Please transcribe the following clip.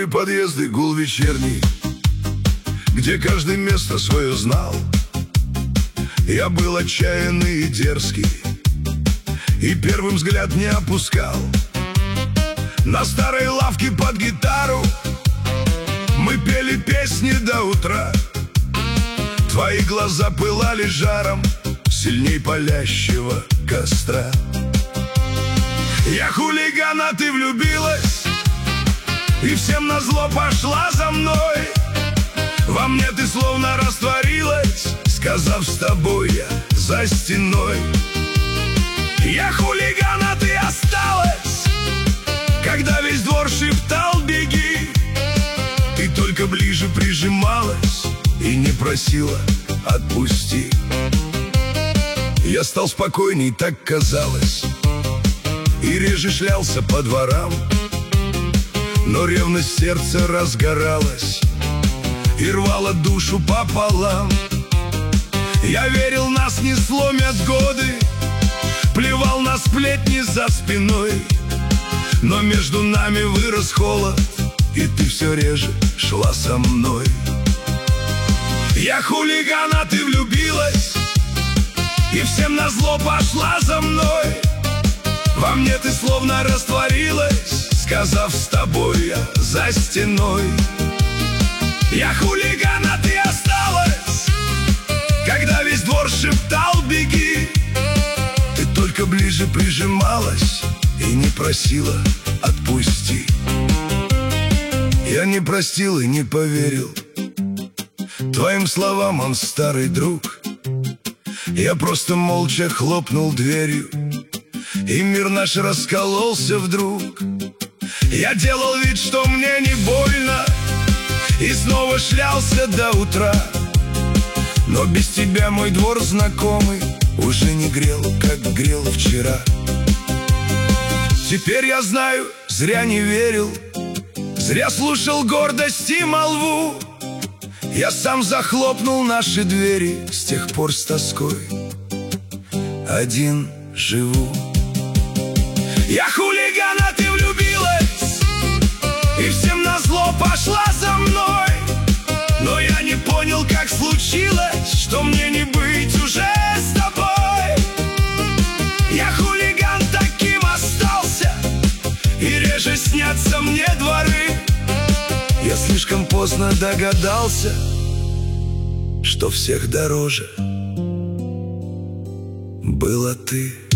подъезды, гул вечерний, где каждый место свое знал. Я был отчаянный и дерзкий, и первым взгляд не опускал. На старой лавке под гитару мы пели песни до утра. Твои глаза пылали жаром сильней палящего костра. Я хулиган, а ты влюбилась, и всем назло пошла за мной. Во мне ты словно растворилась, сказав, с тобой я за стеной. Я хулиган, а ты осталась, когда весь двор шептал беги. Ты только ближе прижималась и не просила отпусти. Я стал спокойней, так казалось, и реже шлялся по дворам. Но ревность сердца разгоралась и рвала душу пополам. Я верил, нас не сломят годы, плевал на сплетни за спиной. Но между нами вырос холод, и ты все реже шла со мной. Я хулиган, а ты влюбилась, и всем назло пошла за мной. Во мне ты словно растворилась, сказав, с тобой я за стеной. Я хулиган, а ты осталась, когда весь двор шептал беги. Ты только ближе прижималась и не просила отпусти. Я не простил и не поверил твоим словам, он старый друг. Я просто молча хлопнул дверью, и мир наш раскололся вдруг. Я делал вид, что мне не больно, и снова шлялся до утра. Но без тебя мой двор знакомый уже не грел, как грел вчера. Теперь я знаю, зря не верил, зря слушал гордость и молву. Я сам захлопнул наши двери, с тех пор с тоской один живу. Я хулиган, а ты влюбилась, и всем назло пошла за мной. Но я не понял, как случилось, что мне не быть уже с тобой. Я хулиган, таким остался, и реже снятся мне дворы. Я слишком поздно догадался, что всех дороже была ты.